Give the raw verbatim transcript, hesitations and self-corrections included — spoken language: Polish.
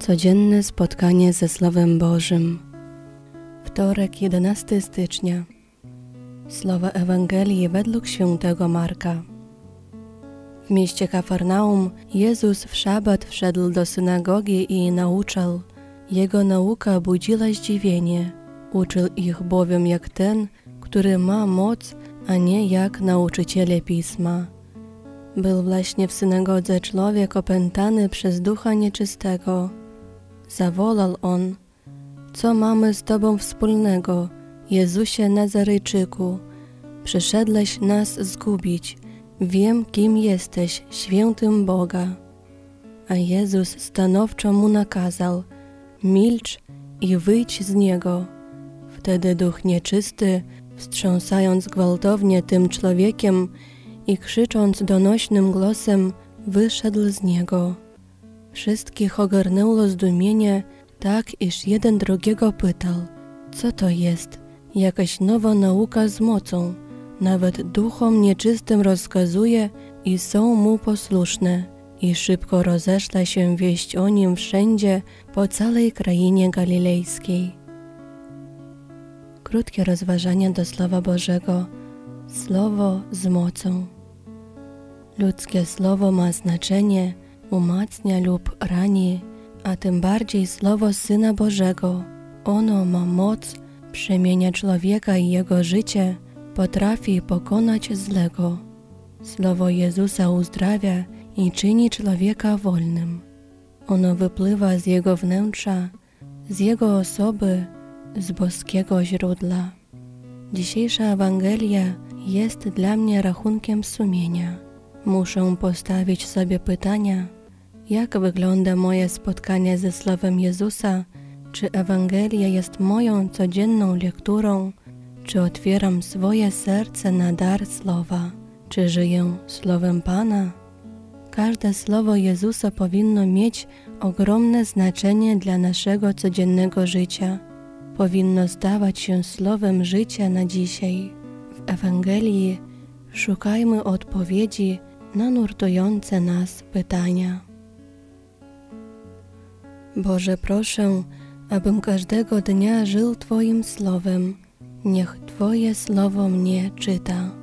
Codzienne spotkanie ze Słowem Bożym. Wtorek, jedenastego stycznia. Słowa Ewangelii według świętego Marka. W mieście Kafarnaum Jezus w szabat wszedł do synagogi i nauczał. Jego nauka budziła zdziwienie. Uczył ich bowiem jak ten, który ma moc, a nie jak nauczyciele Pisma. Był właśnie w synagodze człowiek opętany przez ducha nieczystego. Zawołał on: co mamy z Tobą wspólnego, Jezusie Nazarejczyku? Przyszedłeś nas zgubić. Wiem, kim jesteś, świętym Boga. A Jezus stanowczo mu nakazał: milcz i wyjdź z niego. Wtedy duch nieczysty, wstrząsając gwałtownie tym człowiekiem i krzycząc donośnym głosem, wyszedł z niego. Wszystkich ogarnęło zdumienie, tak iż jeden drugiego pytał: co to jest? Jakaś nowa nauka z mocą. Nawet duchom nieczystym rozkazuje i są mu posłuszne. I szybko rozeszła się wieść o nim wszędzie po całej krainie galilejskiej. Krótkie rozważania do Słowa Bożego. Słowo z mocą. Ludzkie słowo ma znaczenie, umacnia lub rani, a tym bardziej Słowo Syna Bożego. Ono ma moc, przemienia człowieka i jego życie, potrafi pokonać złego. Słowo Jezusa uzdrawia i czyni człowieka wolnym. Ono wypływa z jego wnętrza, z jego osoby, z boskiego źródła. Dzisiejsza Ewangelia jest dla mnie rachunkiem sumienia. Muszę postawić sobie pytania, jak wygląda moje spotkanie ze Słowem Jezusa, czy Ewangelia jest moją codzienną lekturą, czy otwieram swoje serce na dar Słowa, czy żyję Słowem Pana. Każde słowo Jezusa powinno mieć ogromne znaczenie dla naszego codziennego życia. Powinno stawać się słowem życia na dzisiaj. W Ewangelii szukajmy odpowiedzi na nurtujące nas pytania. Boże, proszę, abym każdego dnia żył Twoim słowem. Niech Twoje słowo mnie czyta.